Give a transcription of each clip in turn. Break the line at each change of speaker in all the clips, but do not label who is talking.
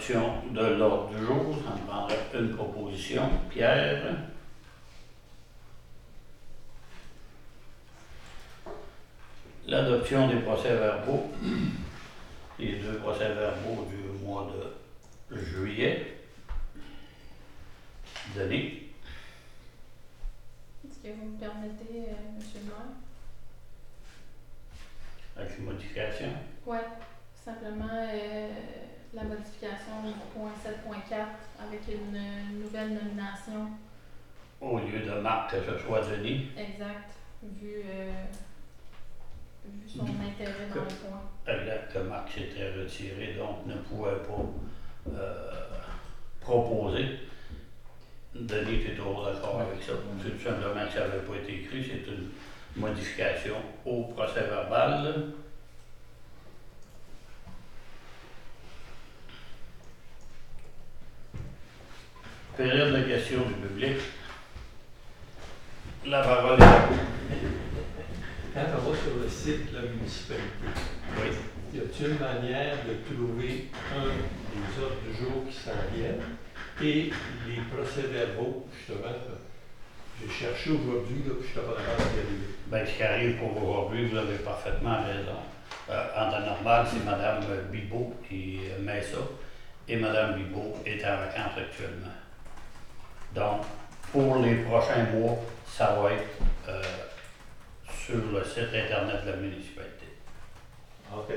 l'adoption de l'ordre du jour, ça me prendrait une proposition. Pierre? L'adoption des procès-verbaux, les 2 procès-verbaux du mois de juillet. Denis?
Est-ce que vous me permettez, M. le maire?
Avec une modification.
Oui, simplement la modification du point 7.4 avec une nouvelle nomination.
Au lieu de Marc, que ce soit Denis.
Exact, vu son intérêt dans le point.
Exact, que Marc s'était retiré, donc ne pouvait pas proposer. Denis, tu es toujours d'accord avec ça? C'est tout simplement que ça n'avait pas été écrit, c'est une modification au procès-verbal. Période de questions du public. La parole est à vous.
Quand on va sur le site de la municipalité,
Oui.
y a-t-il une manière de trouver des ordres du jour qui s'en viennent et les procès-verbaux, justement, j'ai cherché aujourd'hui, là, puis je suis pas capable d'y arriver.
Bien, ce qui arrive pour aujourd'hui, vous avez parfaitement raison. En temps normal, c'est Mme Bibeau qui met ça, et Mme Bibeau est en vacances actuellement. Donc, pour les prochains mois, ça va être sur le site Internet de la municipalité.
OK.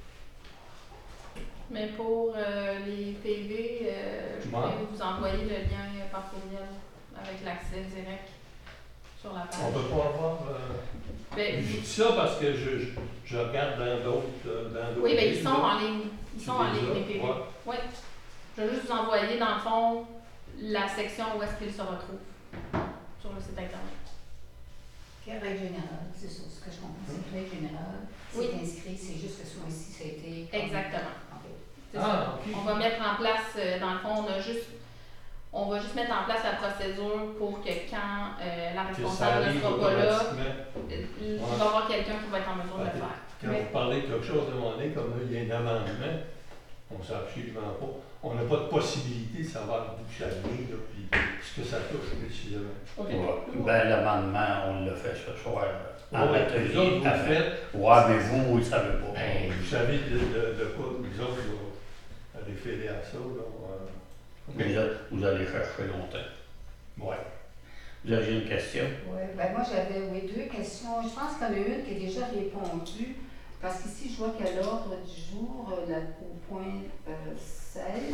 Mais pour les PV, je pourrais vous envoyer le lien par courriel avec l'accès direct sur la page.
On peut pas avoir...
Ben,
je dis ça parce que je regarde dans d'autres...
oui, bien, ils sont en ligne. Ils
Tu
sont en
les
ligne,
as?
les PV.
Ouais.
Oui. Je vais juste vous envoyer, dans le fond, la section où est-ce qu'ils se retrouvent sur le site Internet.
Règle générale, c'est ça, ce que je comprends. C'est règle générale, c'est
Oui.
inscrit, c'est juste que ce mois-ci, ça a été...
Exactement.
OK.
C'est ça.
OK.
On va mettre en place, dans le fond, on va juste mettre en place la procédure pour que quand la responsable ne sera pas là, il va y avoir quelqu'un qui va être en mesure de le faire.
Quand vous parlez de quelque chose de mon nez, comme là, il y a un amendement, on ne sait absolument pas. On n'a pas de possibilité de savoir d'où ça vient, là, puis ce que ça touche précisément.
OK.
Ouais. Ben, l'amendement, on l'a fait ce soir en
Ouais,
atelier.
vous autres, vous le
avec-
faites.
Ouais, mais vous ne le savez pas.
Ben, vous savez de quoi nous autres, là, à référer à ça, là.
Mais là, vous allez chercher longtemps.
Ouais.
Vous aviez une question?
Oui, ben moi j'avais 2 questions. Je pense qu'il y en a une qui est déjà répondue, parce qu'ici je vois qu'à l'ordre du jour, au point 16,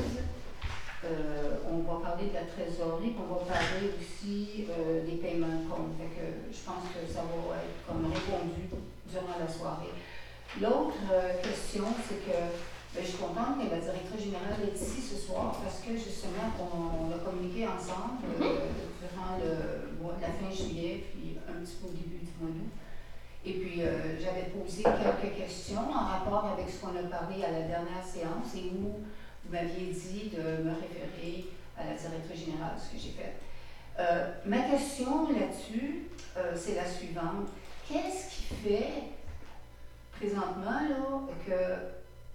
on va parler de la trésorerie, puis on va parler aussi des paiements de compte. Fait que je pense que ça va être comme répondu durant la soirée. L'autre question, c'est que je suis contente que la directrice générale est ici ce soir parce que justement, on a communiqué ensemble durant la fin juillet, puis un petit peu au début du mois d'août. Et puis, j'avais posé quelques questions en rapport avec ce qu'on a parlé à la dernière séance et où vous m'aviez dit de me référer à la directrice générale, ce que j'ai fait. Ma question là-dessus, c'est la suivante. Qu'est-ce qui fait présentement là, que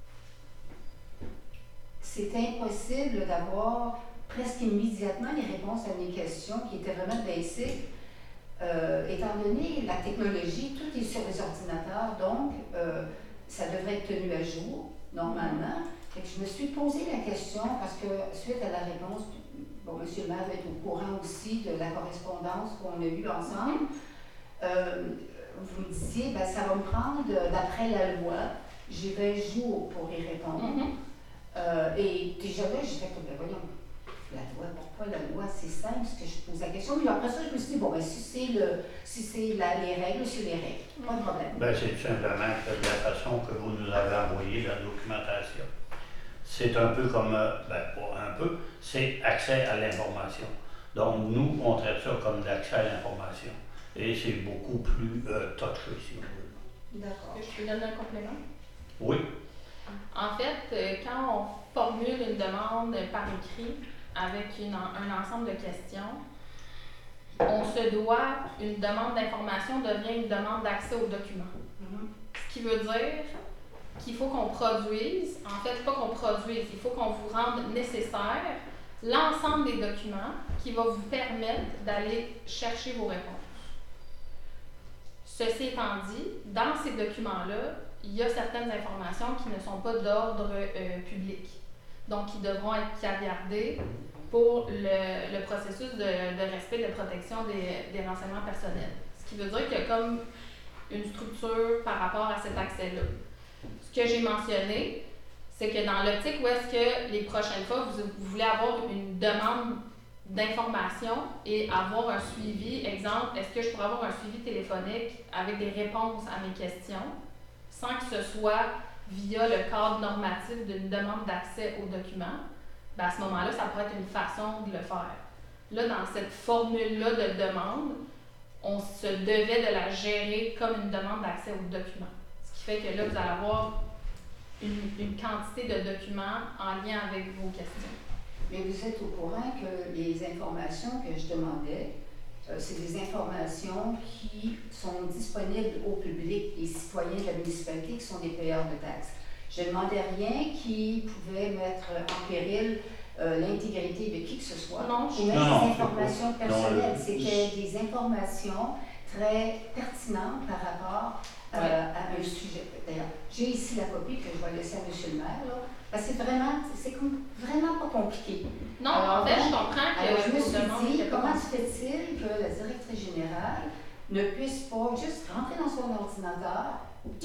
c'est impossible d'avoir presque immédiatement les réponses à mes questions qui étaient vraiment basiques, étant donné la technologie, tout est sur les ordinateurs, donc ça devrait être tenu à jour, normalement. Fait que je me suis posé la question parce que suite à la réponse, bon, M. le maire va être au courant aussi de la correspondance qu'on a eue ensemble. Vous me disiez, ben, ça va me prendre, d'après la loi, j'ai 20 jours pour y répondre. Et déjà là, j'ai fait comme, ben voyons, la loi, pourquoi la loi, c'est simple, ce que je pose la question. Mais après ça, je me suis dit, bon, ben si c'est les règles, c'est les règles, pas de problème.
Ben, c'est tout simplement que de la façon que vous nous avez envoyé la documentation. C'est un peu comme, ben pas un peu, c'est accès à l'information. Donc, nous, on traite ça comme l'accès à l'information. Et c'est beaucoup plus touché, si vous voulez.
D'accord.
Je peux donner un complément?
Oui.
En fait, quand on formule une demande par écrit avec un ensemble de questions, on se doit, une demande d'information devient une demande d'accès aux documents. Ce qui veut dire qu'il faut qu'on produise, en fait, pas qu'on produise, il faut qu'on vous rende nécessaire l'ensemble des documents qui va vous permettre d'aller chercher vos réponses. Ceci étant dit, dans ces documents-là, il y a certaines informations qui ne sont pas d'ordre public, donc qui devront être caviardées pour le processus de respect de protection des renseignements personnels. Ce qui veut dire qu'il y a comme une structure par rapport à cet accès-là. Ce que j'ai mentionné, c'est que dans l'optique où est-ce que les prochaines fois, vous voulez avoir une demande d'information et avoir un suivi, exemple, est-ce que je pourrais avoir un suivi téléphonique avec des réponses à mes questions, sans que ce soit via le cadre normatif d'une demande d'accès aux documents, ben à ce moment-là, ça pourrait être une façon de le faire. Là, dans cette formule-là de demande, on se devait de la gérer comme une demande d'accès aux documents. Ce qui fait que là, vous allez avoir une quantité de documents en lien avec vos questions.
Mais vous êtes au courant que les informations que je demandais, c'est des informations qui sont disponibles au public, les citoyens de la municipalité qui sont des payeurs de taxes. Je ne demandais rien qui pouvait mettre en péril l'intégrité de qui que ce soit,
Non,
ou même des informations personnelles. C'était des informations très pertinentes par rapport à un sujet. D'ailleurs, j'ai ici la copie que je vais laisser à M. le maire, là, parce que c'est vraiment pas compliqué.
Non,
alors,
en fait, je comprends que
alors, je me
vos demandes
suis dit,
étaient pas
comment se fait-il que la directrice générale ne puisse pas juste rentrer dans son ordinateur,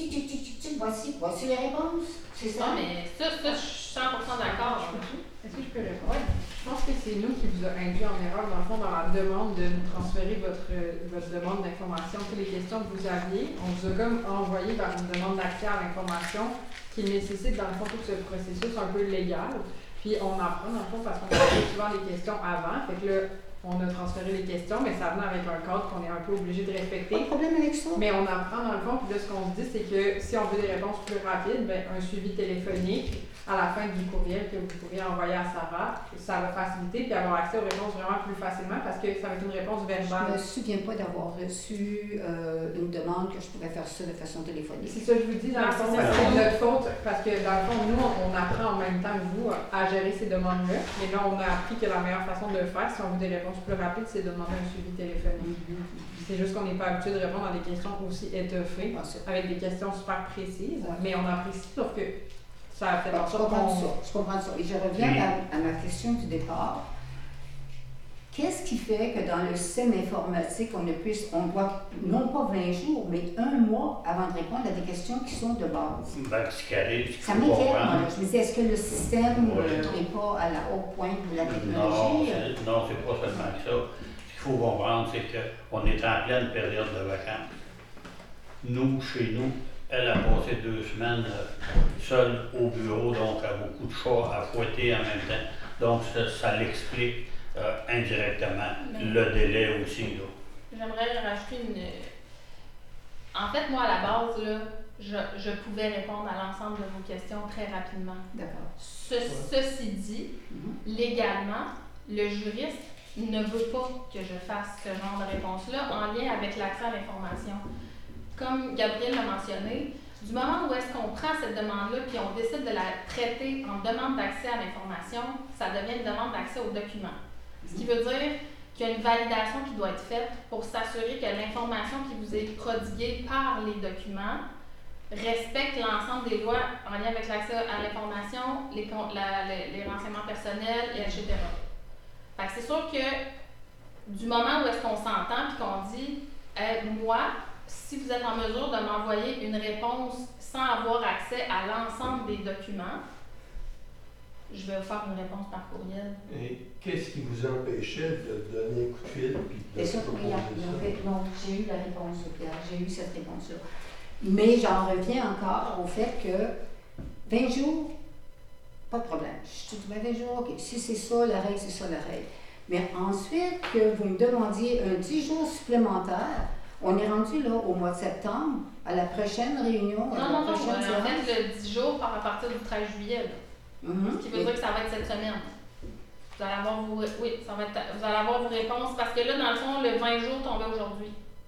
voici les réponses, c'est ça?
Non, mais ça, je suis 100% d'accord.
Est-ce que je peux répondre? Je pense que c'est nous qui vous a induit en erreur, dans le fond, dans la demande de nous transférer votre demande d'information. Toutes les questions que vous aviez, on vous a comme envoyé par une demande d'accès à l'information qui nécessite, dans le fond, tout ce processus un peu légal. Puis on apprend, dans le fond, parce qu'on a souvent les questions avant. Fait que là, on a transféré les questions, mais ça venait avec un cadre qu'on est un peu obligé de respecter.
Pas de problème avec ça.
Mais on apprend dans le fond, puis là, ce qu'on se dit, c'est que si on veut des réponses plus rapides, ben, un suivi téléphonique à la fin du courriel que vous pourriez envoyer à Sarah, ça va faciliter, puis avoir accès aux réponses vraiment plus facilement parce que ça va être une réponse
Je ne
verbale.
me souviens pas d'avoir reçu une demande que je pourrais faire ça de façon téléphonique.
C'est ça que je vous dis, dans le fond, c'est notre faute, parce que dans le fond, nous, on apprend en même temps que vous à gérer ces demandes-là, mais là, on a appris que la meilleure façon de le faire, si on veut des réponses plus rapides, c'est de demander un suivi téléphonique. C'est juste qu'on n'est pas habitué de répondre à des questions aussi étoffées, avec des questions super précises, mais on apprécie, sauf que ça a fait en sorte qu'on...
Je comprends ça. Et je reviens à ma question du départ. Qu'est-ce qui fait que dans le système informatique, on doit, non pas 20 jours, mais 1 mois avant de répondre à des questions qui sont de base?
Ben, ce qui arrive,
Ça m'inquiète, moi. Je me dis, est-ce que le système n'est pas à la haute pointe de la technologie?
Non, c'est pas seulement ça. Ce qu'il faut comprendre, c'est qu'on est en pleine période de vacances. Nous, chez nous, elle a passé 2 semaines seule au bureau, donc elle a beaucoup de chats à fouetter en même temps. Donc, ça l'explique indirectement. Le délai aussi. Là.
J'aimerais rajouter En fait, moi, à la base, là, je pouvais répondre à l'ensemble de vos questions très rapidement.
D'accord.
Ceci dit, légalement, le juriste ne veut pas que je fasse ce genre de réponse-là en lien avec l'accès à l'information. Comme Gabriel l'a mentionné, du moment où est-ce qu'on prend cette demande-là puis on décide de la traiter en demande d'accès à l'information, ça devient une demande d'accès aux documents. Ce qui veut dire qu'il y a une validation qui doit être faite pour s'assurer que l'information qui vous est prodiguée par les documents respecte l'ensemble des lois en lien avec l'accès à l'information, les renseignements personnels, etc. Fait que c'est sûr que du moment où est-ce qu'on s'entend et qu'on dit moi, si vous êtes en mesure de m'envoyer une réponse sans avoir accès à l'ensemble des documents, je vais vous faire une réponse par courriel.
Et qu'est-ce qui vous empêchait de donner un coup de fil et de proposer ça?
Non, j'ai eu la réponse, Pierre. J'ai eu cette réponse-là. Mais j'en reviens encore au fait que 20 jours, pas de problème. Je te dis 20 jours, OK, si c'est ça la règle, c'est ça la règle. Mais ensuite, que vous me demandiez un 10 jours supplémentaire, on est rendu là au mois de septembre, à la prochaine réunion.
Non, en fait, le 10 jours part à partir du 13 juillet. Ce qui veut dire que ça va être cette semaine. Vous allez avoir vous allez avoir vos réponses, parce que là, dans le fond, le 20 jours tombait aujourd'hui.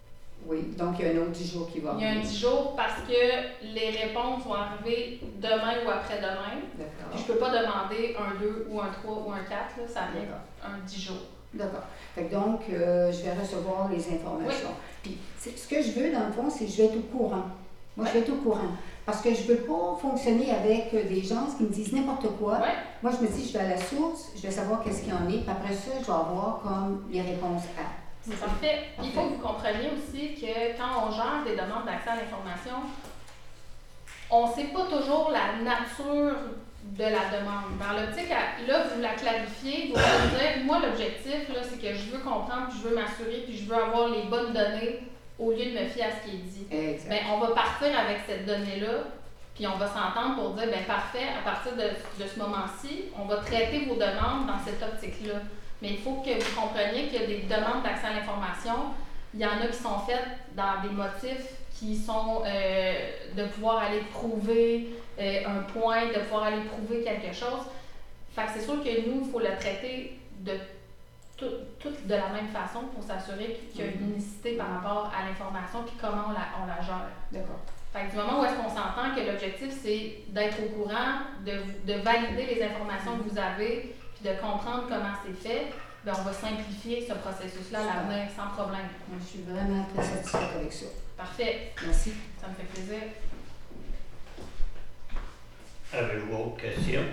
Oui, donc il y a un autre 10 jours qui va
Il y a un
arriver.
10 jours parce que les réponses vont arriver demain ou après-demain. Puis
D'accord.
je peux pas demander un 2 ou un 3 ou un 4, là, ça vient
D'accord.
un 10 jours.
D'accord. Fait que donc, je vais recevoir les informations. Puis, ce que je veux, dans le fond, c'est que je vais être au courant. Moi, je vais être au courant. Parce que je ne veux pas fonctionner avec des gens qui me disent n'importe quoi.
Ouais.
Moi, je me dis, je vais à la source, je vais savoir qu'est-ce qu'il y en est, puis après ça, je vais avoir comme les réponses à.
C'est parfait. Il faut que vous compreniez aussi que quand on gère des demandes d'accès à l'information, on ne sait pas toujours la nature de la demande. Dans l'optique, là, vous la clarifiez, vous allez dire, moi, l'objectif, là, c'est que je veux comprendre, puis je veux m'assurer, puis je veux avoir les bonnes données au lieu de me fier à ce qui est dit.
Exact.
Bien, on va partir avec cette donnée-là, puis on va s'entendre pour dire, bien, parfait, à partir de ce moment-ci, on va traiter vos demandes dans cette optique-là. Mais il faut que vous compreniez qu'il y a des demandes d'accès à l'information. Il y en a qui sont faites dans des motifs qui sont de pouvoir aller prouver un point, de pouvoir aller prouver quelque chose. Fait que c'est sûr que nous, il faut le traiter de tout de la même façon pour s'assurer qu'il y a une unicité par rapport à l'information puis comment on la gère.
D'accord.
Fait que du moment où est-ce qu'on s'entend que l'objectif, c'est d'être au courant, de valider les informations que vous avez, puis de comprendre comment c'est fait, bien, on va simplifier ce processus-là à l'avenir sans problème.
Moi, je suis vraiment très satisfaite avec ça.
Parfait.
Merci.
Ça me fait plaisir.
Avez-vous d'autres questions?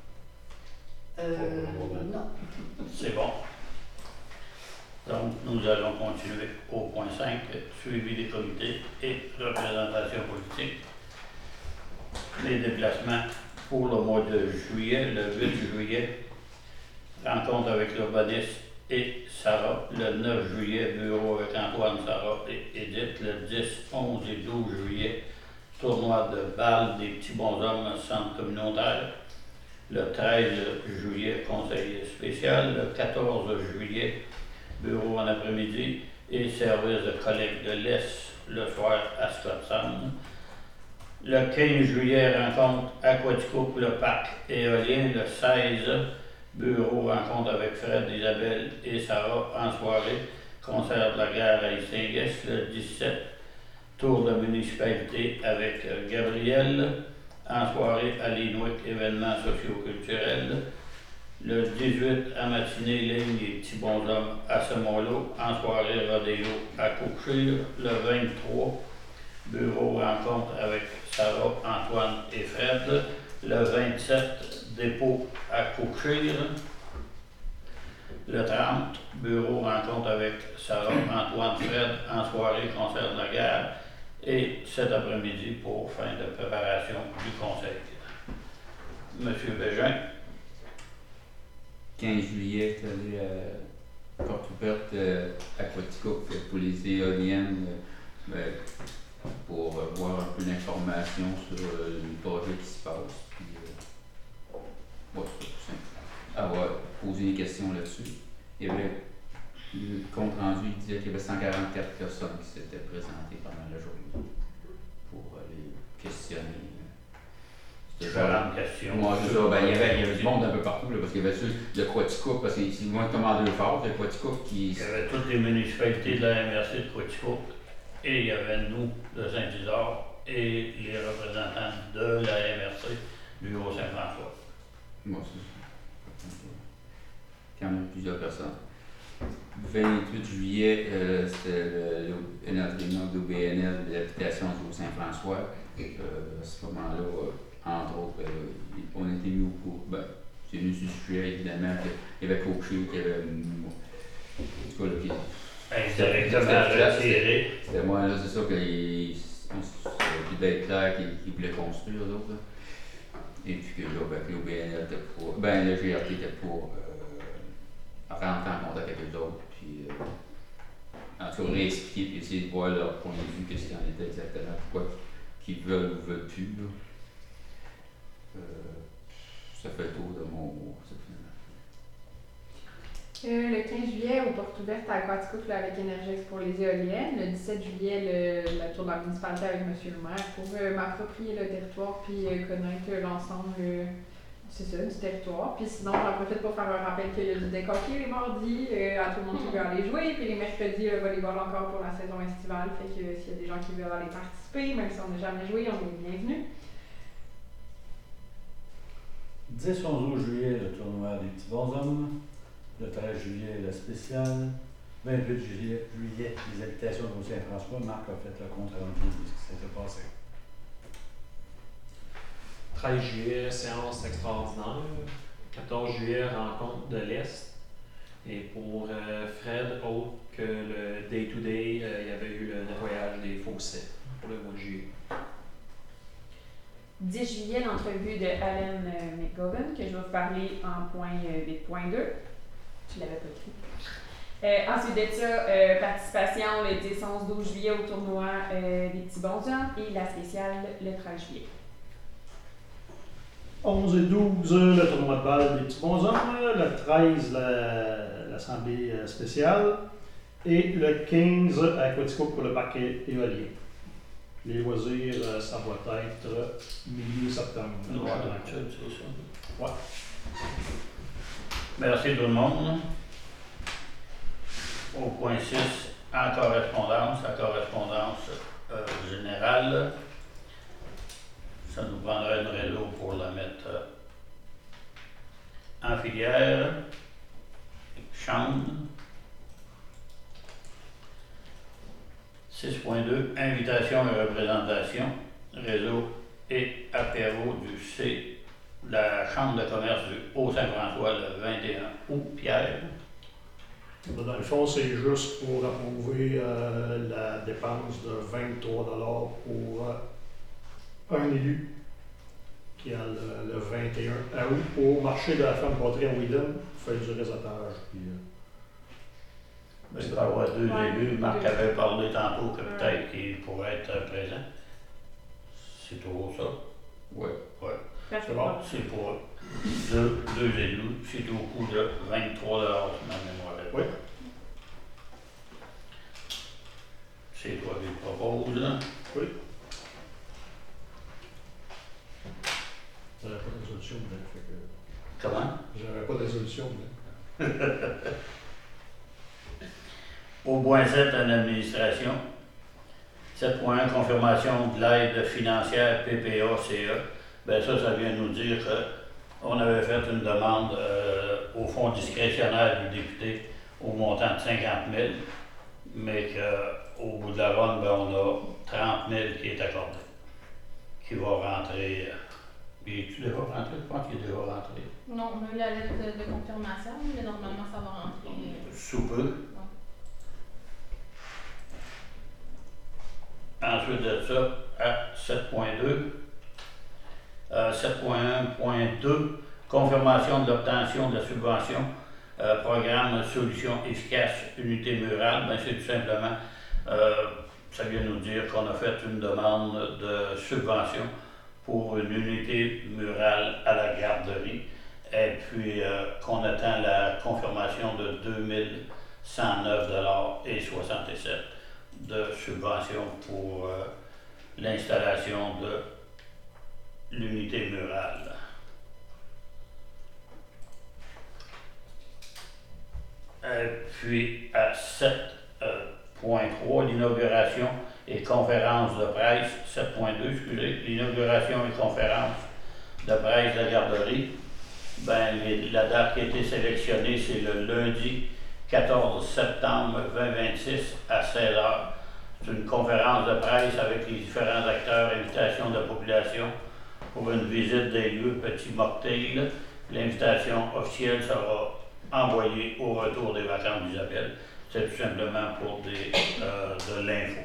Non.
C'est bon. Donc, nous allons continuer au point 5, suivi des comités et représentation politique. Les déplacements pour le mois de juillet, le 8 juillet, rencontre avec l'urbaniste et Sarah. Le 9 juillet, bureau avec Antoine, Sarah et Edith. Le 10, 11 et 12 juillet, tournoi de balle des petits bonshommes centre communautaire. Le 13 juillet, conseil spécial. Le 14 juillet, bureau en après-midi et service de collecte de laisse le soir à Scottsand. Le 15 juillet, rencontre Aquatico pour le parc éolien. Le 16, bureau rencontre avec Fred, Isabelle et Sarah en soirée. Concert de la gare à Istingues. Le 17, tour de municipalité avec Gabriel. En soirée à Linwick, événements socio-culturels. Le 18, à matinée, ligne des petits bonshommes à Semoilo. En soirée, rodéo à Cookshire. Le 23, bureau rencontre avec Sarah, Antoine et Fred. Le 27, dépôt à Cookshire. Le 30, bureau rencontre avec Sarah, Antoine, Fred. En soirée, concert de la gare. Et cet après-midi pour fin de préparation du conseil. Monsieur Bégin.
15 juillet, tu allé à porte ouverte Aquatico pour les éoliennes pour voir un peu d'informations sur les projets qui se passent. Puis, c'est tout simple. Avoir posé des questions là-dessus. Il y avait le compte rendu, il disait qu'il y avait 144 personnes qui s'étaient présentées pendant la journée pour les questionner.
Différentes questions.
Moi, c'est ça. Ben, il y avait du monde un peu partout, là, parce qu'il y avait ceux de Quaticook, parce qu'ils vont comme en deux phases, le Quaticook qui.
Il y avait toutes les municipalités de la MRC de Quaticook et il y avait nous de Saint-Isidore et les représentants de la MRC du Haut-Saint-François.
Moi, c'est ça. Quand même plusieurs personnes. 28 juillet, c'était notre réunion d'OBNL de l'habitation du Haut-Saint-François. À ce moment-là, entre autres, on était mis au cours. Ben, c'est venu sur le sujet, évidemment, qu'il y avait Cookshire, qu'il y avait. En tout cas, là,
Indirectement retiré.
c'était moi, là, c'est ça qu'il devait être clair qu'il voulait construire, eux autres. Là. Et puis que là, l'OBNL était pour. Ben, le GRT était pour rentrer en contact avec eux autres. Puis, en tout cas, réexpliquer, puis essayer de voir leur point de vue, qu'est-ce qu'il en était exactement, pourquoi qu'ils veulent ou veulent plus. Là. Ça fait le tour de mon mot, ça, finalement.
Le 15 juillet, aux portes ouvertes à Aquatico avec Énergex pour les éoliennes. Le 17 juillet, la tour de la municipalité avec M. le maire pour m'approprier le territoire puis connaître l'ensemble c'est ça, du territoire. Puis sinon, j'en profite pour faire un rappel qu'il y a du deck hockey les mardis, à tout le monde qui veut aller jouer. Puis les mercredis, le volleyball encore pour la saison estivale. Fait que s'il y a des gens qui veulent aller participer, même si on n'a jamais joué, on est bienvenus.
10-11 juillet, le tournoi des petits bonshommes. Le 13 juillet, le spécial. 28 juillet, les habitations de Saint-François. Marc a fait le compte rendu de ce qui s'était passé.
13 juillet, séance extraordinaire. 14 juillet, rencontre de l'Est. Et pour Fred, autre que le day-to-day, il y avait eu le nettoyage des fossés pour le mois de juillet.
10 juillet, l'entrevue de Alan McGovern, que je vais vous parler en point 8.2. Tu l'avais pas écrit. Ensuite de ça, participation le 10, 11, 12 juillet au tournoi des petits bonshommes et la spéciale le 13 juillet.
11 et 12, le tournoi de balle des petits bonshommes. Le 13, l'assemblée spéciale. Et le 15, Aquatico pour le parc éolien. Les loisirs, ça va être milieu septembre.
C'est ça.
Ouais.
Merci tout le monde. Au point 6, en correspondance, la correspondance générale. Ça nous prendrait une réseau pour la mettre en filière, chambre. 6.2, invitation et représentation, réseau et apéro du C, la Chambre de commerce du Haut-Saint-François le 21 août. Pierre.
Dans le fond, c'est juste pour approuver la dépense de 23 $ pour un élu qui a le 21 août au marché de la femme poterie à Whedon, fait du réseautage. Puis,
Il va y avoir deux
Ouais.
élus. Marc avait parlé tantôt que peut-être qu'il pourrait être présent. C'est toujours ça.
Ouais.
Ouais.
c'est bon.
C'est pour deux élus. C'est au coût de 23 $ si ma mémoire est bonne.
Oui.
C'est toi qui le proposes.
Oui. J'avais pas de résolution, fait que
Comment?
j'avais pas de résolution.
Au point 7, en administration. 7.1, confirmation de l'aide financière PPA-CA. Ben ça vient nous dire qu'on avait fait une demande au fonds discrétionnaire du député au montant de 50 000, mais qu'au bout de la run, ben, on a 30 000 qui est accordé, qui va rentrer. Es-tu déjà rentré? Je pense qu'il est déjà rentré.
Non, on a eu la lettre de confirmation, mais normalement ça va rentrer.
Sous peu. Ensuite de ça, à 7.2, 7.1.2, confirmation de l'obtention de la subvention, programme solution efficace unité murale. Ben, c'est tout simplement, ça vient nous dire qu'on a fait une demande de subvention pour une unité murale à la garderie et puis qu'on attend la confirmation de 2109,67 $ de subvention pour l'installation de l'unité murale. Puis à 7.3, l'inauguration et conférence de presse, 7.2, excusez, l'inauguration et conférence de presse de la garderie. Ben, la date qui a été sélectionnée, c'est le lundi 14 septembre 2026 à 16h. C'est une conférence de presse avec les différents acteurs, invitation de la population pour une visite des lieux, petit mocktail. L'invitation officielle sera envoyée au retour des vacances d'Isabelle. C'est tout simplement pour de l'info.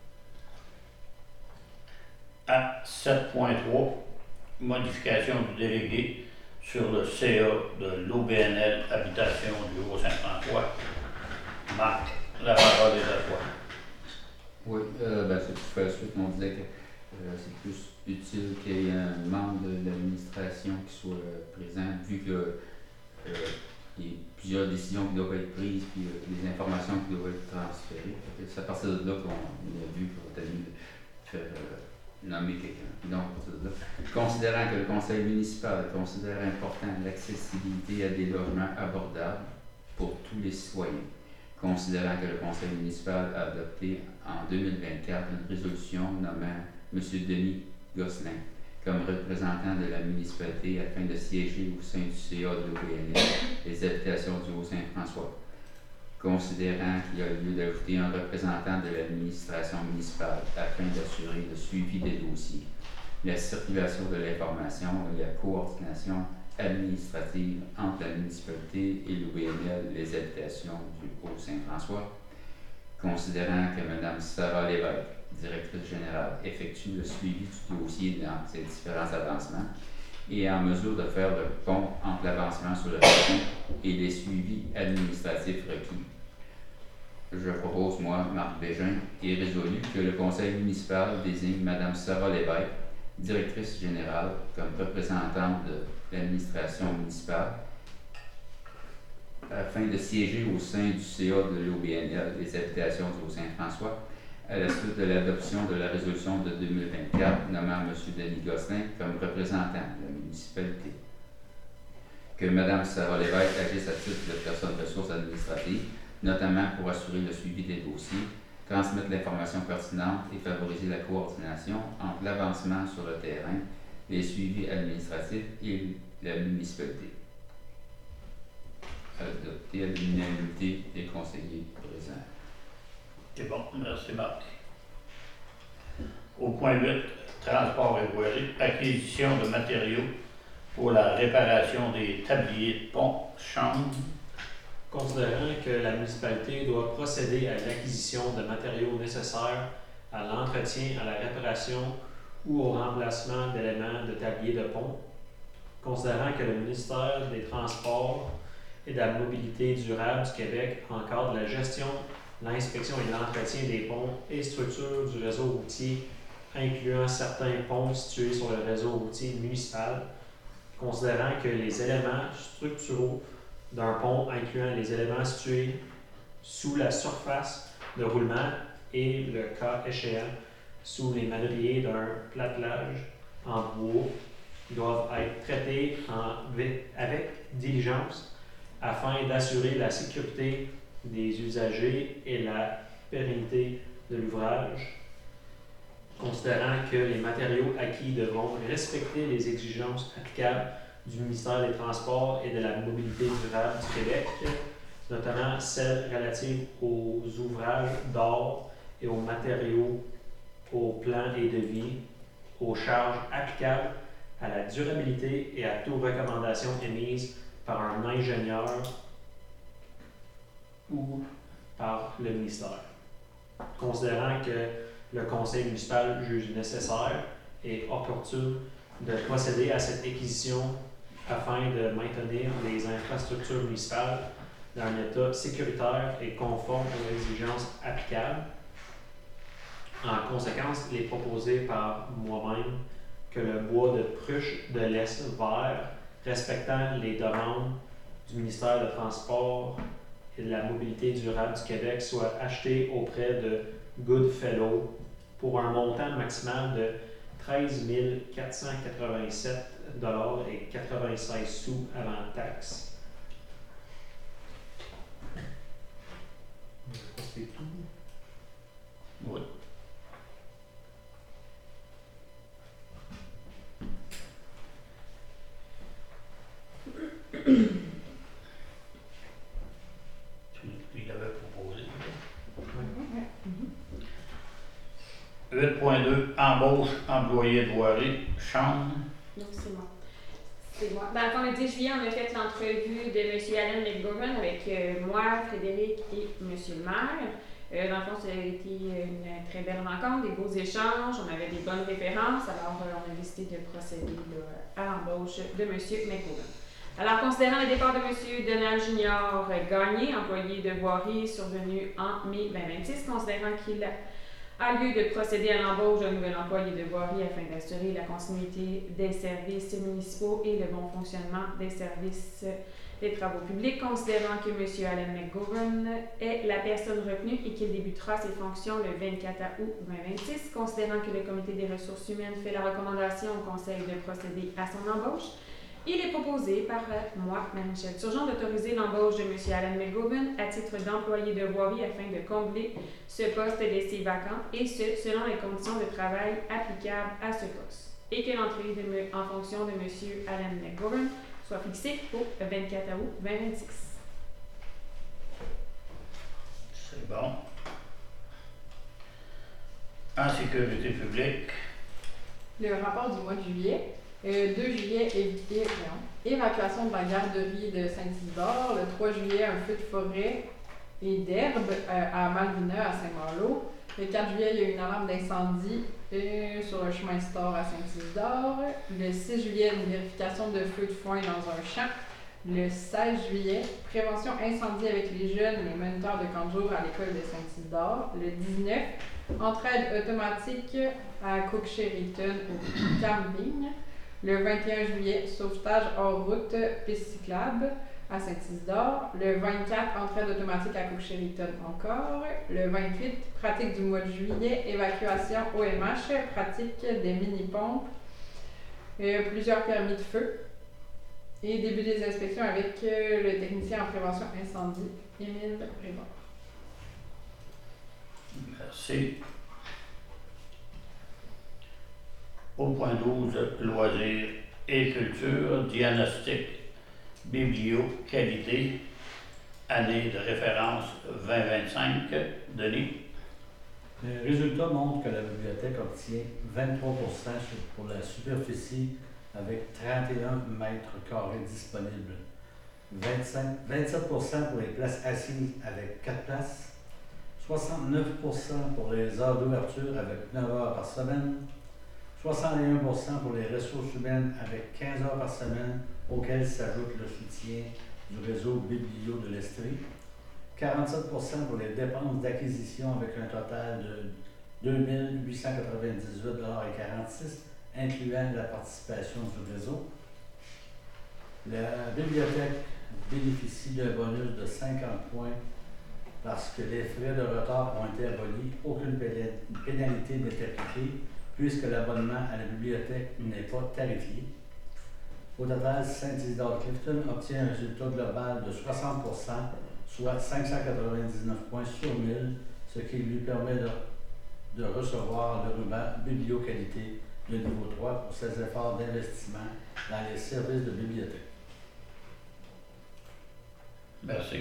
À 7.3, modification du délégué sur le CA de l'OBNL Habitation du Haut-Saint-François. Marc, la parole est à toi.
Oui, c'est pour faire suite, on disait que c'est plus utile qu'il y ait un membre de l'administration qui soit présent, vu qu'il y a plusieurs décisions qui doivent être prises, puis des informations qui doivent être transférées. C'est à partir de là qu'on a vu qu'on était mieux de faire nommer quelqu'un. Donc, considérant que le conseil municipal considère important l'accessibilité à des logements abordables pour tous les citoyens, considérant que le conseil municipal a adopté en 2024 une résolution nommant M. Denis Gosselin comme représentant de la municipalité afin de siéger au sein du CA de l'OBNL, les habitations du Haut-Saint-François, considérant qu'il y a lieu d'ajouter un représentant de l'administration municipale afin d'assurer le suivi des dossiers, la circulation de l'information et la coordination administrative entre la municipalité et l'OBNL, les habitations du Haut-Saint-François, considérant que Mme Sarah Lévesque, directrice générale, effectue le suivi du dossier dans ses différents avancements et est en mesure de faire le pont entre l'avancement sur le réseau et les suivis administratifs requis. Je propose, moi, Marc Bégin, et résolu que le conseil municipal désigne Mme Sarah Lévesque, directrice générale, comme représentante de l'administration municipale, afin de siéger au sein du CA de l'OBNL, les habitations du Haut-Saint-François, à la suite de l'adoption de la résolution de 2024 nommant M. Denis Gosselin comme représentant de la municipalité. Que Mme Sarah Lévesque agisse à titre de personne ressources administratives, notamment pour assurer le suivi des dossiers, transmettre l'information pertinente et favoriser la coordination entre l'avancement sur le terrain, les suivis administratifs et la municipalité. Adopté à l'unanimité des conseillers présents.
C'est bon, merci Marc. Au point 8, transport et voirie, acquisition de matériaux pour la réparation des tabliers de pont, chambres.
Considérant que la municipalité doit procéder à l'acquisition de matériaux nécessaires à l'entretien, à la réparation ou au remplacement d'éléments de tabliers de pont, considérant que le ministère des Transports et de la Mobilité durable du Québec encadre la gestion, l'inspection et l'entretien des ponts et structures du réseau routier, incluant certains ponts situés sur le réseau routier municipal, considérant que les éléments structuraux d'un pont, incluant les éléments situés sous la surface de roulement et, le cas échéant, sous les madriers d'un platelage en bois, doivent être traités avec diligence afin d'assurer la sécurité des usagers et la pérennité de l'ouvrage, considérant que les matériaux acquis devront respecter les exigences applicables du ministère des Transports et de la Mobilité durable du Québec, notamment celles relatives aux ouvrages d'art et aux matériaux, aux plans et devis, aux charges applicables à la durabilité et à toute recommandation émise par un ingénieur ou par le ministère. Considérant que le conseil municipal juge nécessaire et opportun de procéder à cette acquisition afin de maintenir les infrastructures municipales dans un état sécuritaire et conforme aux exigences applicables. En conséquence, il est proposé par moi-même que le bois de pruche de l'Est vert, respectant les demandes du ministère des Transports et de la Mobilité durable du Québec, soit acheté auprès de Goodfellow pour un montant maximal de 13 487 $ et 96 sous avant taxe. C'est tout.
Oui. Il avait proposé. 8.2, embauche, employé de voirie, chambre.
Donc, c'est moi. C'est moi. Dans le fond, le 10 juillet, on a fait l'entrevue de M. Allen McGovern avec moi, Frédéric et M. le maire. Dans le fond, ça a été une très belle rencontre, des beaux échanges, on avait des bonnes références, alors on a décidé de procéder à l'embauche de M. McGovern. Alors, considérant le départ de M. Donald Junior Gagné, employé de voirie survenu en mai 2026, considérant qu'il a lieu de procéder à l'embauche d'un nouvel employé de voirie afin d'assurer la continuité des services municipaux et le bon fonctionnement des services des travaux publics, considérant que M. Allen McGovern est la personne retenue et qu'il débutera ses fonctions le 24 août 2026, considérant que le Comité des ressources humaines fait la recommandation au Conseil de procéder à son embauche, il est proposé par moi, Marie-Michel Turgeon, d'autoriser l'embauche de M. Allen McGovern à titre d'employé de voirie afin de combler ce poste laissé vacant, et ce, selon les conditions de travail applicables à ce poste, et que l'entrée en fonction de M. Allen McGovern soit fixée au 24 août 2026.
C'est bon. En sécurité publique,
Le rapport du mois de juillet. 2 juillet, évacuation de la garderie de Saint-Isidore. Le 3 juillet, un feu de forêt et d'herbe à Malvineux, à Saint-Malo. Le 4 juillet, il y a eu une alarme d'incendie sur le chemin Store à Saint-Isidore. Le 6 juillet, une vérification de feu de foin dans un champ. Le 16 juillet, prévention incendie avec les jeunes et les moniteurs de camp de jour à l'école de Saint-Isidore. Le 19, entraide automatique à Cook-Sheridan au camping. Le 21 juillet, sauvetage hors route, piste cyclable à Saint-Isidore. Le 24, entraide automatique à Cook-Sheridan encore. Le 28, pratique du mois de juillet, évacuation OMH, pratique des mini-pompes, plusieurs permis de feu. Et début des inspections avec le technicien en prévention incendie, Émile Prévert.
merci. Au point 12, loisirs et culture, diagnostic, biblio, qualité, année de référence 2025. Denis?
Les résultats montrent que la bibliothèque obtient 23% pour la superficie avec 31 mètres carrés disponibles, 27% pour les places assises avec 4 places, 69% pour les heures d'ouverture avec 9 heures par semaine, 61% pour les ressources humaines avec 15 heures par semaine, auxquelles s'ajoute le soutien du réseau Biblio de l'Estrie, 47% pour les dépenses d'acquisition avec un total de 2 898,46 $, incluant la participation du réseau. La bibliothèque bénéficie d'un bonus de 50 points parce que les frais de retard ont été abolis, aucune pénalité n'est appliquée puisque l'abonnement à la bibliothèque n'est pas tarifié. Au total, Saint-Isidore-Clifton obtient un résultat global de 60%, soit 599 points sur 1000, ce qui lui permet de recevoir le ruban Biblio-Qualité de niveau 3 pour ses efforts d'investissement dans les services de bibliothèque.
Merci.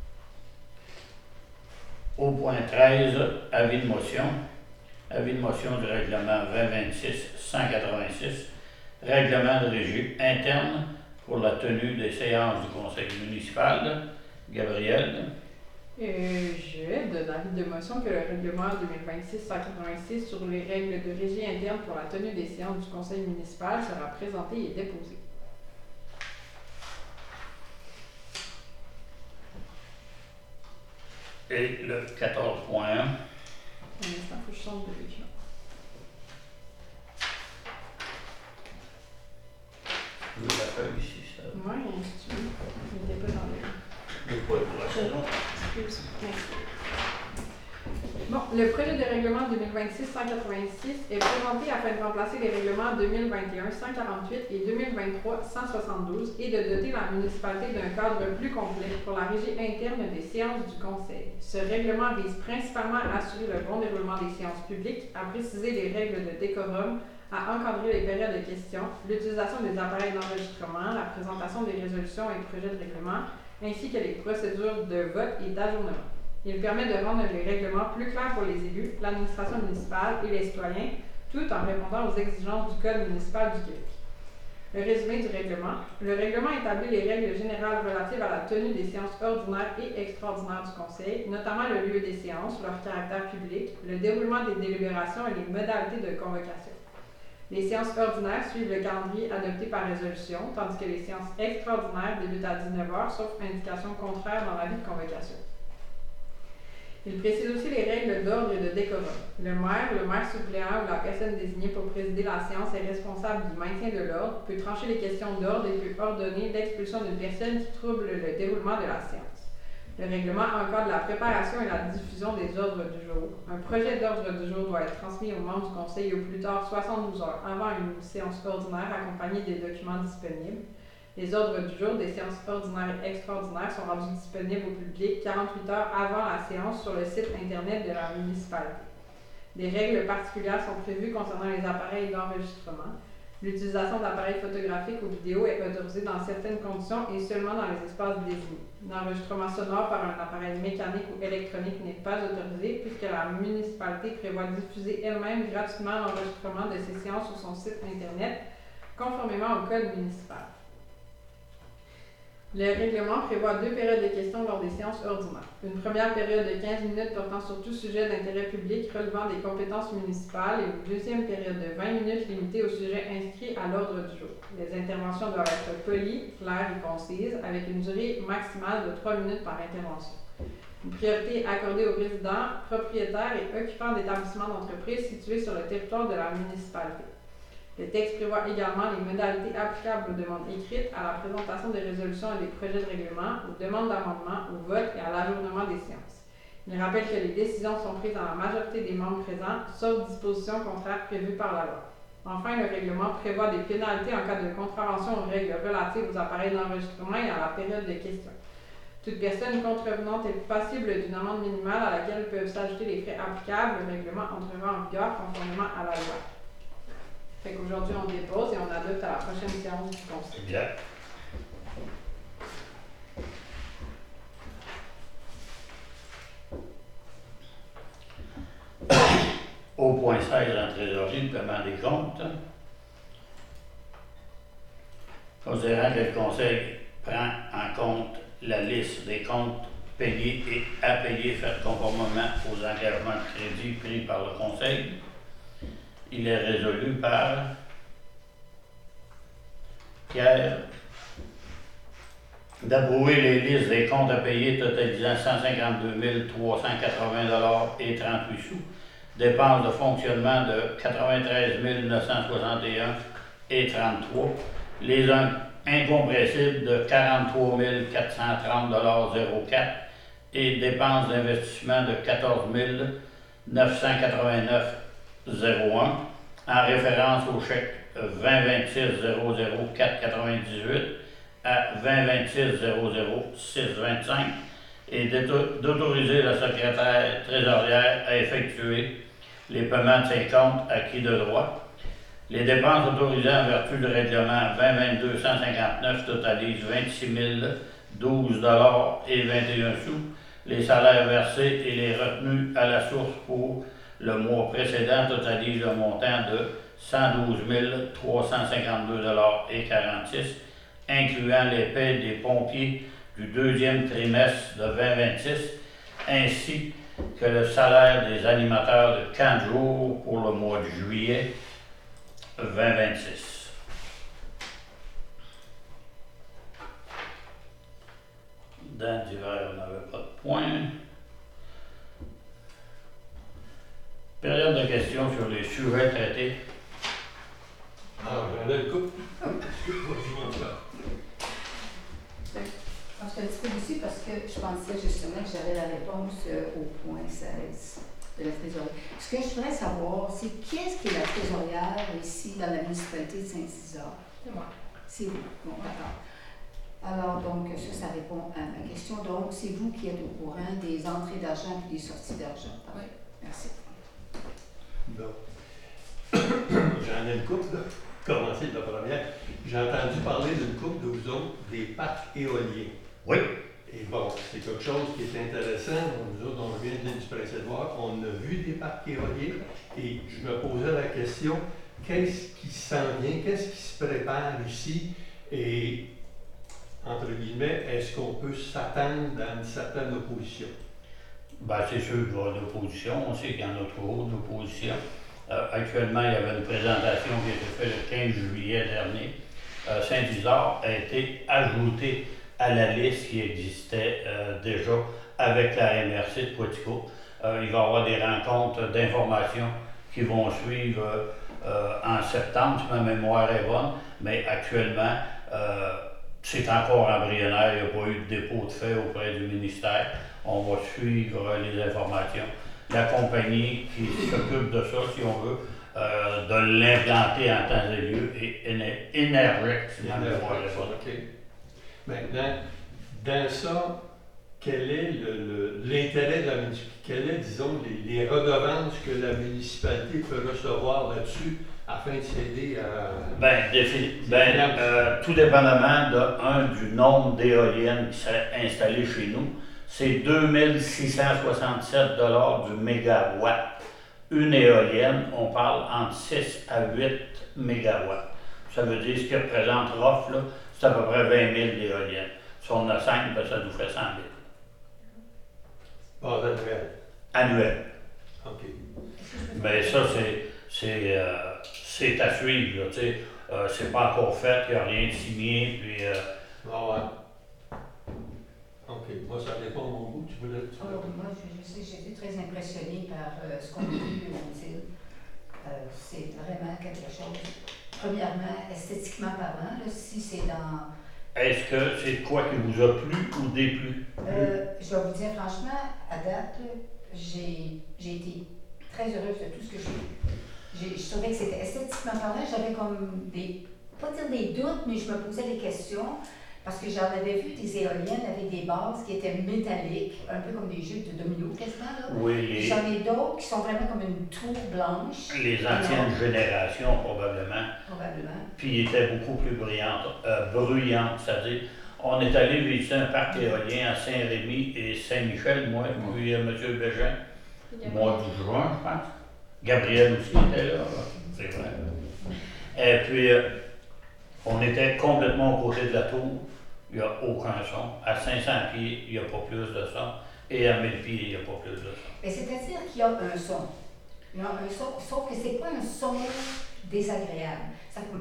Au point 13, avis de motion. Avis de motion du règlement 2026-186, règlement de régie interne pour la tenue des séances du conseil municipal. Gabriel?
Je donne avis de motion que le règlement 2026-186 sur les règles de régie interne pour la tenue des séances du conseil municipal sera présenté et déposé.
Et le 14.1.
Un instant, il faut que je change de document.
Je veux la feuille ici, ça.
Oui, si tu veux. Il n'était pas dans le...
Le point pour la saison.
Excuse. Merci. Bon, le projet de règlement 2026-186 est présenté afin de remplacer les règlements 2021-148 et 2023-172 et de doter la municipalité d'un cadre plus complet pour la régie interne des séances du Conseil. Ce règlement vise principalement à assurer le bon déroulement des séances publiques, à préciser les règles de décorum, à encadrer les périodes de questions, l'utilisation des appareils d'enregistrement, la présentation des résolutions et projets de règlement, ainsi que les procédures de vote et d'ajournement. Il permet de rendre les règlements plus clairs pour les élus, l'administration municipale et les citoyens, tout en répondant aux exigences du Code municipal du Québec. Le résumé du règlement. Le règlement établit les règles générales relatives à la tenue des séances ordinaires et extraordinaires du Conseil, notamment le lieu des séances, leur caractère public, le déroulement des délibérations et les modalités de convocation. Les séances ordinaires suivent le calendrier adopté par résolution, tandis que les séances extraordinaires débutent à 19 h, sauf indication contraire dans l'avis de convocation. Il précise aussi les règles d'ordre et de décorum. Le maire suppléant ou la personne désignée pour présider la séance est responsable du maintien de l'ordre, peut trancher les questions d'ordre et peut ordonner l'expulsion d'une personne qui trouble le déroulement de la séance. Le règlement encadre la préparation et la diffusion des ordres du jour. Un projet d'ordre du jour doit être transmis aux membres du conseil au plus tard 72 heures avant une séance ordinaire accompagnée des documents disponibles. Les ordres du jour des séances ordinaires et extraordinaires sont rendus disponibles au public 48 heures avant la séance sur le site Internet de la municipalité. Des règles particulières sont prévues concernant les appareils d'enregistrement. L'utilisation d'appareils photographiques ou vidéo est autorisée dans certaines conditions et seulement dans les espaces désignés. L'enregistrement sonore par un appareil mécanique ou électronique n'est pas autorisé puisque la municipalité prévoit diffuser elle-même gratuitement l'enregistrement de ces séances sur son site Internet, conformément au code municipal. Le règlement prévoit 2 périodes de questions lors des séances ordinaires. Une première période de 15 minutes portant sur tout sujet d'intérêt public relevant des compétences municipales et une deuxième période de 20 minutes limitée au sujet inscrit à l'ordre du jour. Les interventions doivent être polies, claires et concises, avec une durée maximale de 3 minutes par intervention. Une priorité accordée aux résidents, propriétaires et occupants d'établissements d'entreprise situés sur le territoire de la municipalité. Le texte prévoit également les modalités applicables aux demandes écrites, à la présentation des résolutions et des projets de règlement, aux demandes d'amendement, au vote et à l'ajournement des séances. Il rappelle que les décisions sont prises à la majorité des membres présents, sauf dispositions contraires prévues par la loi. Enfin, le règlement prévoit des pénalités en cas de contravention aux règles relatives aux appareils d'enregistrement et à la période de questions. Toute personne contrevenante est passible d'une amende minimale à laquelle peuvent s'ajouter les frais applicables. Le règlement entrera en vigueur conformément à la loi. Fait qu'aujourd'hui, on dépose et on adopte à la prochaine séance du conseil.
Exact. Au point 16, en trésorerie, le paiement des comptes. Considérant que le conseil prend en compte la liste des comptes payés et à payer faits conformément aux engagements de crédit pris par le conseil, il est résolu par Pierre d'approuver les listes des comptes à payer totalisant 152 380 et 38 sous, dépenses de fonctionnement de 93 961 et 33, les incompressibles de 43 430 04 et dépenses d'investissement de 14 989 01 en référence au chèque 2026 00 498 à 2026 00 625 et d'autoriser la secrétaire trésorière à effectuer les paiements de ces comptes acquis de droit. Les dépenses autorisées en vertu du règlement 2022-159 totalisent 26 012 et 21 sous. Les salaires versés et les retenues à la source pour le mois précédent totalise un montant de 112 352 et 46, incluant les paies des pompiers du deuxième trimestre de 2026, ainsi que le salaire des animateurs de 15 jours pour le mois de juillet 2026. Dans l'hiver, on n'avait pas de point. Période de questions sur les sujets traités.
Alors, j'en ai le coup.
Je te dis aussi parce que je pensais justement que j'avais la réponse au point 16 de la trésorerie. Ce que je voudrais savoir, c'est qui est-ce qui est la trésorière ici dans la municipalité de Saint-César?
C'est moi.
C'est vous. Bon, d'accord. Alors, donc, ça répond à ma question. Donc, c'est vous qui êtes au courant des entrées d'argent et des sorties d'argent.
Oui.
Merci.
Bon. J'en ai une couple, là. Commencer de la première. J'ai entendu parler d'une couple de vous autres, des parcs éoliens.
Oui.
Et bon, c'est quelque chose qui est intéressant. Nous autres, on vient du Prince-Édouard, on a vu des parcs éoliens et je me posais la question, qu'est-ce qui s'en vient, qu'est-ce qui se prépare ici et, entre guillemets, est-ce qu'on peut s'attendre à une certaine opposition?
Ben, c'est sûr qu'il y aura de l'opposition. On sait qu'il y en a trop d'opposition. Actuellement, il y avait une présentation qui a été faite le 15 juillet dernier. Saint-Isard a été ajouté à la liste qui existait déjà avec la MRC de Quatico. Il va y avoir des rencontres d'information qui vont suivre en septembre, si ma mémoire est bonne, mais actuellement, c'est encore embryonnaire, il n'y a pas eu de dépôt de fait auprès du ministère. On va suivre les informations. La compagnie qui s'occupe de ça, si on veut, de l'implanter en temps et lieu est énergique, si ma mémoire est bonne.
OK. Maintenant, dans ça, quel est l'intérêt de la municipalité? Quelles est, disons, les redevances que la municipalité peut recevoir là-dessus afin de s'aider à...
Tout dépendamment du nombre d'éoliennes qui seraient installées chez nous, c'est 2667 $ du mégawatt. Une éolienne, on parle entre 6 à 8 mégawatts. Ça veut dire ce qui représente ROF, là, c'est à peu près 20 000 d'éoliennes. Si on a 5, ben, ça nous fait 100 000.
Base annuelle.
Annuel.
OK.
Mais ça, c'est à suivre, là, tu sais. C'est pas encore fait, il n'y a rien de signé, puis...
Ah ouais. OK. Moi, ça dépend de mon goût. Tu voulais...
Moi, j'ai été très impressionnée par ce qu'on a vu de Montil. C'est vraiment quelque chose. Premièrement, esthétiquement parlant, là, si c'est dans...
Est-ce que c'est quoi qui vous a plu ou déplu?
Je vais vous dire franchement, à date, là, j'ai été très heureuse de tout ce que j'ai vu. Je trouvais que c'était esthétiquement parlant, j'avais comme pas dire des doutes, mais je me posais des questions. Parce que j'en avais vu des éoliennes avec des bases qui étaient métalliques, un peu comme des jeux de domino quasiment. Là.
Oui,
J'en ai d'autres qui sont vraiment comme une tour blanche.
les anciennes générations, probablement.
Probablement.
Puis ils étaient beaucoup plus bruyantes, c'est-à-dire, on est allé visiter un parc éolien à Saint-Rémy et Saint-Michel, moi, puis M. Bégin, mois de juin, je pense. Gabriel aussi était là, c'est vrai. Et puis, on était complètement aux côtés de la tour. Il n'y a aucun son. À 500 pieds, il n'y a pas plus de son. Et à 1000 pieds, il n'y a pas plus de son.
Mais c'est-à-dire qu'il y a un son. Il y a un son, sauf que ce n'est pas un son désagréable. Ça fait comme...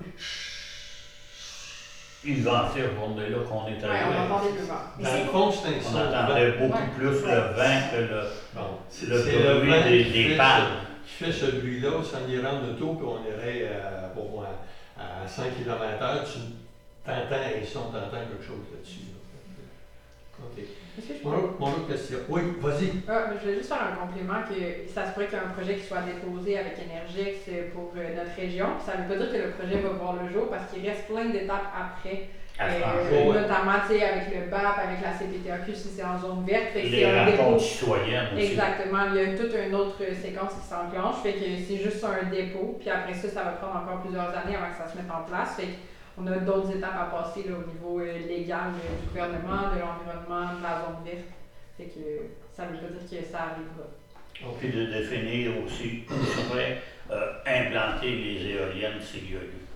Il ventait au journée-là qu'on est
Ouais,
arrivé.
on entendait le vent.
Dans le fond, c'est un
On
son.
entendait beaucoup plus le vent que
Bon, c'est
le
le
bruit
vent
des pales.
qui fait ce bruit-là, si on y rentre de tôt, puis on irait à 100 km/h, tu t'entends un son, t'entends quelque chose là-dessus. OK.
Est-ce que je peux-
Mon autre question. Oui, vas-y.
Je voulais juste faire un complément que ça se pourrait qu'il y ait un projet qui soit déposé avec Energix pour notre région. Ça ne veut pas dire que le projet va voir le jour parce qu'il reste plein d'étapes après.
À franchir.
Notamment avec le BAP, avec la CPTAQ si c'est en zone verte. Fait que
Les
c'est un dépôt.
rencontres citoyennes aussi.
Exactement, il y a toute une autre séquence qui s'enclenche, fait que c'est juste un dépôt, puis après ça, ça va prendre encore plusieurs années avant que ça se mette en place. Fait qu'on a d'autres étapes à passer là, au niveau légal du gouvernement, de l'environnement, de la zone verte. Fait que ça veut pas dire que ça arrivera.
Puis de définir aussi où seraient implanter les éoliennes s'il y a eu.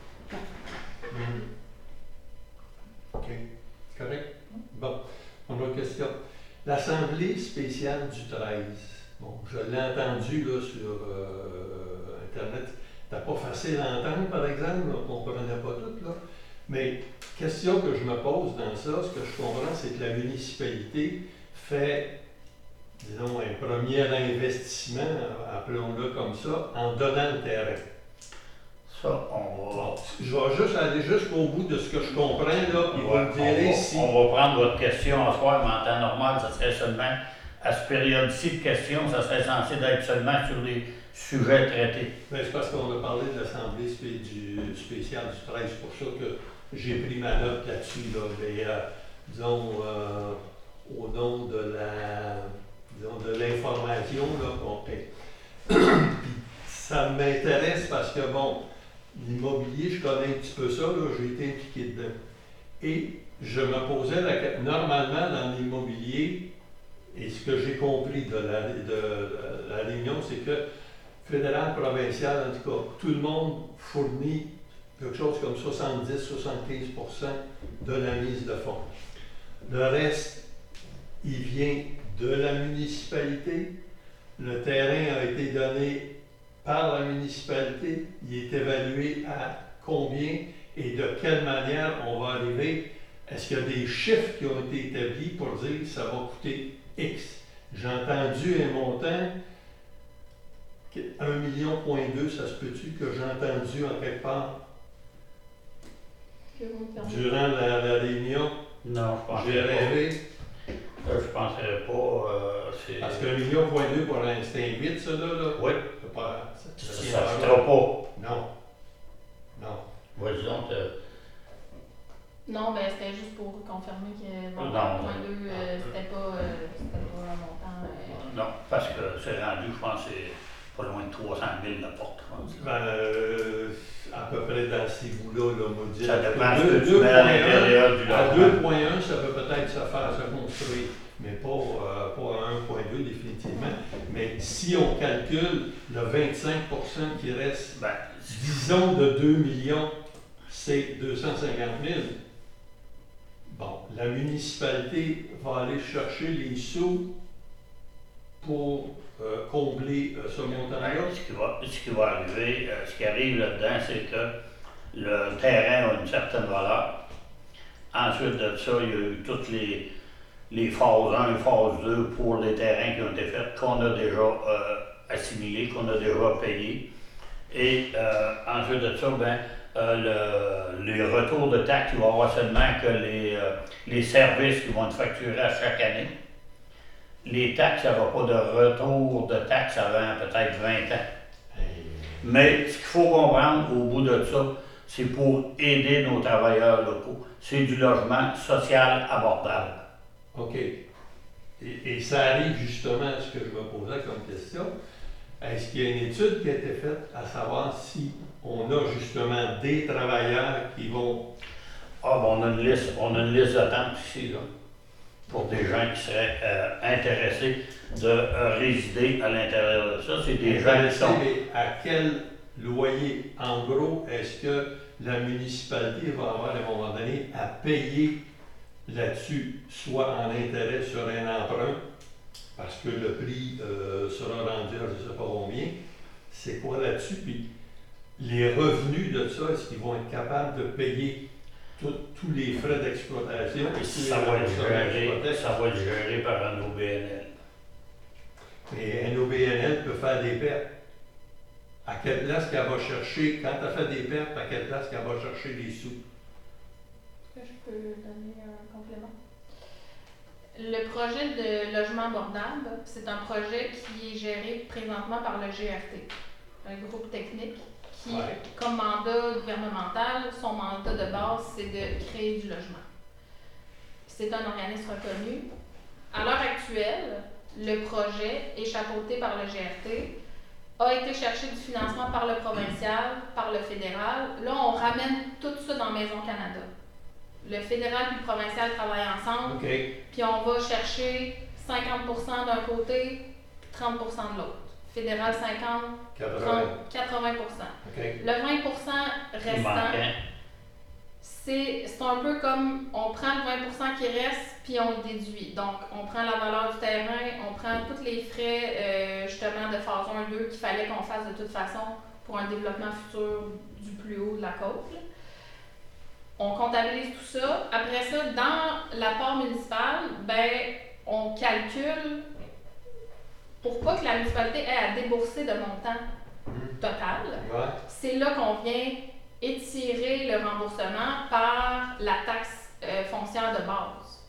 OK. Correct? Bon. Mon autre question. L'Assemblée spéciale du 13. Bon, je l'ai entendu là, sur Internet. C'était pas facile à entendre, par exemple. On ne comprenait pas tout, là. Mais, question que je me pose dans ça, ce que je comprends, c'est que la municipalité fait, disons, un premier investissement, appelons-le comme ça, en donnant le terrain.
Ça, on va.
Je vais juste aller jusqu'au bout de ce que je comprends, là, puis vous me direz si...
On va prendre votre question en soir, mais en temps normal, ça serait seulement, à ce période-ci de questions, ça serait censé d'être seulement sur les sujets traités.
Ben, c'est parce qu'on a parlé de l'Assemblée spéciale du 13, c'est pour ça que j'ai pris ma note là-dessus, là, mais, disons, au nom de l'information, là, bon, ça m'intéresse parce que, bon, l'immobilier, je connais un petit peu ça, là, j'ai été impliqué dedans. Et je me posais la question, normalement, dans l'immobilier, et ce que j'ai compris de la réunion, c'est que fédéral, provincial, en tout cas, tout le monde fournit quelque chose comme 70-75% de la mise de fonds. Le reste, il vient de la municipalité. Le terrain a été donné par la municipalité. Il est évalué à combien et de quelle manière on va arriver. Est-ce qu'il y a des chiffres qui ont été établis pour dire que ça va coûter X. J'ai entendu un montant, 1,2 million, ça se peut-tu que j'ai entendu en quelque part
Que vous me permettez.
durant la réunion?
Non, je pense
J'ai
pas.
rêvé.
Je penserais pas. C'est...
Parce que 1,2 million pour c'est un 8, ça là.
Oui,
C'est pas.
ça ne sera pas.
Non. Non.
Vas-y donc.
Non, ben c'était juste pour confirmer que bon,
Non.
1.2, c'était pas un montant.
Non, parce que c'est rendu, je pense, c'est pas loin de 300 000 la porte. Je pense.
À peu près dans ces bouts-là, là, on va dire.
Ça dépend de ce que tu mets à l'intérieur du
À
logement.
2,1, ça peut peut-être se faire se construire, mais pas à 1,2 définitivement. Mais si on calcule le 25 qui reste,
Ben,
disons de 2 millions, c'est 250 000. Bon, la municipalité va aller chercher les sous pour combler ce montant-là.
ce qui va arriver, ce qui arrive là-dedans, c'est que le terrain a une certaine valeur. Ensuite de ça, il y a eu toutes les phases 1 et phase 2 pour les terrains qui ont été faits, qu'on a déjà assimilés, qu'on a déjà payés. Et ensuite de ça, les retours de taxes, il va y avoir seulement que les services qui vont être facturés à chaque année. Les taxes, ça ne va pas de retour de taxes avant peut-être 20 ans. Mais ce qu'il faut comprendre au bout de ça, c'est pour aider nos travailleurs locaux. C'est du logement social abordable.
OK. Et ça arrive justement à ce que je me posais comme question. Est-ce qu'il y a une étude qui a été faite à savoir si on a justement des travailleurs qui vont...
On a une liste d'attente ici, là, pour des gens qui seraient intéressés de résider à l'intérieur de ça. C'est des gens qui sont...
Mais à quel loyer, en gros, est-ce que la municipalité va avoir à un moment donné à payer là-dessus, soit en intérêt sur un emprunt, parce que le prix sera rendu à je ne sais pas combien, c'est quoi là-dessus? Puis les revenus de ça, est-ce qu'ils vont être capables de payer tous les frais d'exploitation?
Ça va être géré par un OBNL.
Et un OBNL peut faire des pertes. À quelle place qu'elle va chercher, quand elle fait des pertes, à quelle place qu'elle va chercher les sous?
Est-ce que je peux donner un complément? Le projet de logement abordable, c'est un projet qui est géré présentement par le GRT, un groupe technique qui, comme mandat gouvernemental, son mandat de base, c'est de créer du logement. C'est un organisme reconnu. À l'heure actuelle, le projet est chapeauté par le GRT, a été chercher du financement par le provincial, par le fédéral. Là, on ramène tout ça dans Maison Canada. Le fédéral et le provincial travaillent ensemble, puis on va chercher 50% d'un côté, 30% de l'autre. Fédéral 50, 80%. Le 20% restant, c'est un peu comme on prend le 20% qui reste, puis on le déduit. Donc, on prend la valeur du terrain, on prend tous les frais justement de phase 1-2 qu'il fallait qu'on fasse de toute façon pour un développement futur du plus haut de la côte. On comptabilise tout ça. Après ça, dans l'apport municipal, on calcule pour pas que la municipalité ait à débourser de montant total. C'est là qu'on vient étirer le remboursement par la taxe foncière de base.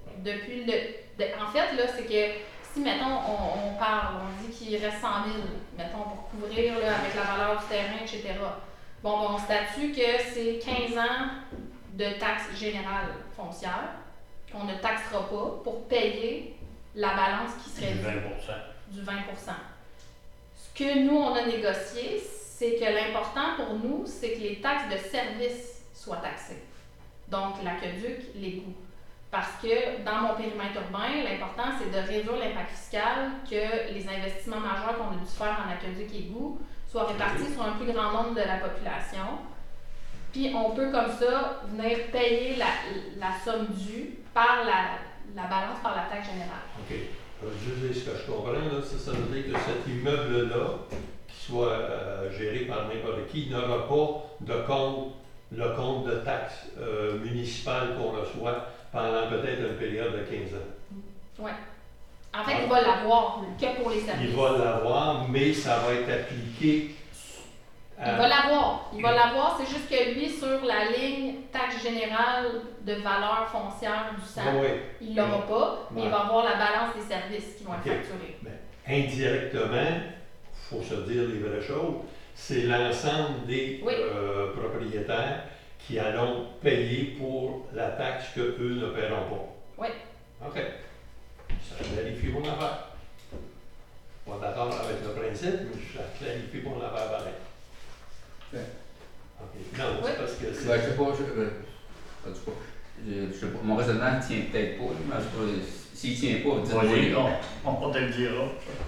En fait, là, c'est que si, mettons, on parle, on dit qu'il reste 100 000, mettons, pour couvrir là, avec la valeur du terrain, etc. On statue que c'est 15 ans de taxe générale foncière qu'on ne taxera pas pour payer la balance qui serait du 20%. Ce que nous, on a négocié, c'est que l'important pour nous, c'est que les taxes de service soient taxées. Donc, l'aqueduc, les coûts. Parce que dans mon périmètre urbain, l'important, c'est de réduire l'impact fiscal, que les investissements majeurs qu'on a dû faire en aqueduc et égouts soient répartis sur un plus grand nombre de la population. Puis on peut comme ça venir payer la somme due par la balance par la taxe générale.
OK. Juste dire ce que je comprends, là, ça veut dire que cet immeuble-là, qui soit géré par n'importe qui, n'aura pas le compte de taxe municipale qu'on reçoit pendant peut-être une période de 15 ans.
Oui. En fait, il va l'avoir que pour les services.
Il va l'avoir, mais ça va être appliqué
Il va l'avoir. Il va l'avoir, c'est juste que lui, sur la ligne taxe générale de valeur foncière du centre,
Oui,
il ne l'aura pas, mais il
Ouais.
va avoir la balance des services qui vont être
Ok.
facturés.
indirectement, il faut se dire les vraies choses, c'est l'ensemble des
Oui.
propriétaires qui allons payer pour la taxe qu'eux ne paieront pas.
Oui.
OK. Ça clarifie mon affaire. Pas d'accord avec le principe, mais ça clarifie mon affaire pareil.
Ouais.
OK. Non,
Oui.
c'est parce que c'est...
Ben, je sais pas, en tout cas, je sais pas, mon raisonnement ne tient peut-être pas, mais en tout cas, s'il tient pas,
Voyez,
dites-moi.
on te le dira.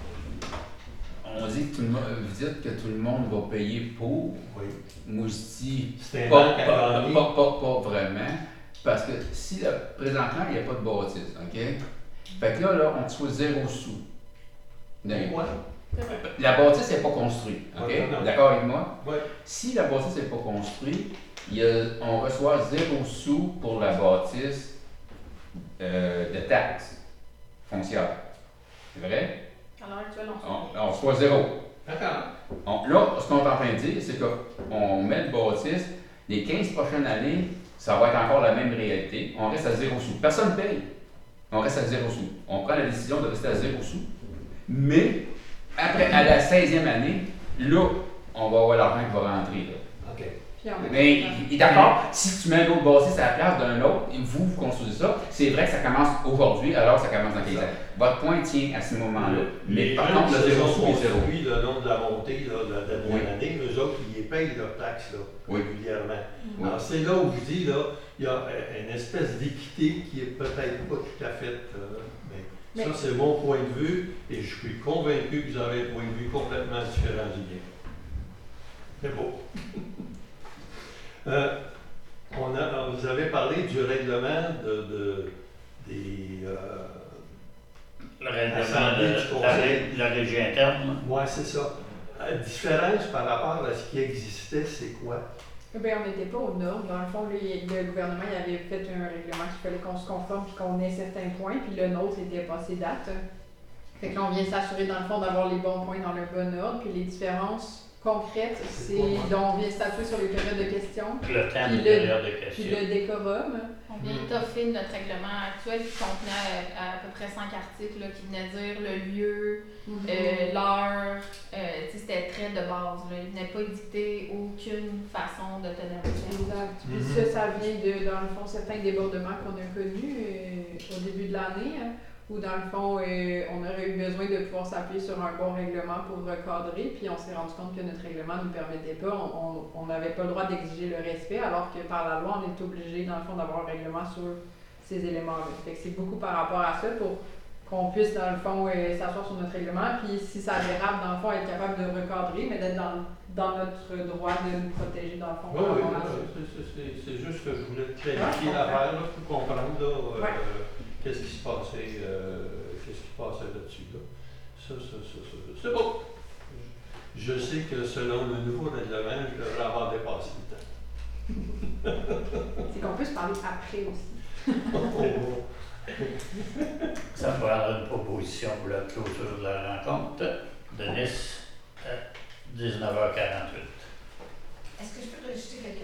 On dit que tout le monde, vous dites que tout le monde va payer pour.
Oui.
Moi, je dis
C'est un
pas,
banque à
pas,
gagner.
pas vraiment, parce que si présentement, il n'y a pas de bâtisse, OK? Fait que là, on reçoit 0 sous.
Ouais.
C'est vrai.
La bâtisse n'est pas construite, OK?
Ouais, non.
D'accord avec moi?
Ouais.
Si la bâtisse n'est pas construite, on reçoit 0 sous pour la bâtisse de taxes foncières. C'est vrai?
À l'heure actuelle, on
On reçoit 0.
D'accord.
Là, ce qu'on est en train de dire, c'est qu'on met le bâtisse, les 15 prochaines années, ça va être encore la même réalité. On reste à 0 sous. Personne ne paye. On reste à 0 sous. On prend la décision de rester à 0 sous. Mais, après, à la 16e année, là, on va avoir l'argent qui va rentrer. Là.
OK.
Puis en même
Mais,
temps-
il est d'accord, si tu mets un autre bâtisse à la place d'un autre, et vous construisez ça, c'est vrai que ça commence aujourd'hui, alors ça commence dans 15 ans. Votre point tient à ce moment-là. Mais
Les
par
gens
contre,
qui
le
se
0
sont
sous est 0.
construits le long de la montée là, de la dernière
Oui.
année, eux autres, ils payent leurs taxes là,
Oui.
régulièrement.
Oui.
Alors c'est là où je dis, là, il y a une espèce d'équité qui est peut-être pas tout à fait. Mais ça, c'est mon point de vue, et je suis convaincu que vous avez un point de vue complètement différent du mien. C'est beau. Vous avez parlé du règlement des.
Le règlement
Assemblée du
de
conseil.
la régie interne.
Oui, c'est ça. La différence par rapport à ce qui existait, c'est quoi?
Ben, on n'était pas aux normes. Dans le fond, le gouvernement il avait fait un règlement qu'il fallait qu'on se conforme puis qu'on ait certains points, puis le nôtre était passé date. Fait que là, on vient s'assurer, dans le fond, d'avoir les bons points dans le bon ordre, puis les différences concrètes, c'est dont on vient statuer sur les périodes de questions,
Le thème
Puis
de
le-
période de
puis
questions.
le décorum.
On vient étoffer notre règlement actuel qui contenait à peu près 5 articles là, qui venaient dire le lieu, l'heure, tu sais, c'était très de base. Là. Il venait pas dicter aucune façon de tenir le compte.
Exact. Puis
Mhm.
ça vient de, dans le fond, certains débordements qu'on a connus au début de l'année, hein, où dans le fond, on aurait eu besoin de pouvoir s'appuyer sur un bon règlement pour recadrer, puis on s'est rendu compte que notre règlement ne nous permettait pas, on n'avait pas le droit d'exiger le respect, alors que par la loi, on est obligé, dans le fond, d'avoir un règlement sur ces éléments-là. Fait que c'est beaucoup par rapport à ça pour qu'on puisse, dans le fond, s'asseoir sur notre règlement, puis si ça dérape, dans le fond, être capable de recadrer, mais d'être dans notre droit de nous protéger, dans le fond.
Oui,
par
oui,
rapport à ça.
c'est juste que je voulais
Ouais, je
clarifier
comprends.
l'affaire, là, pour comprendre là,
Ouais.
qu'est-ce qui se passait là-dessus. Là. Ça, c'est bon. Je sais que selon le nouveau règlement, je devrais avoir dépassé le temps.
C'est qu'on peut se parler après aussi.
Ça me prendra une proposition pour la clôture de la rencontre de Nice à 19h48.
Est-ce que je peux rajouter quelque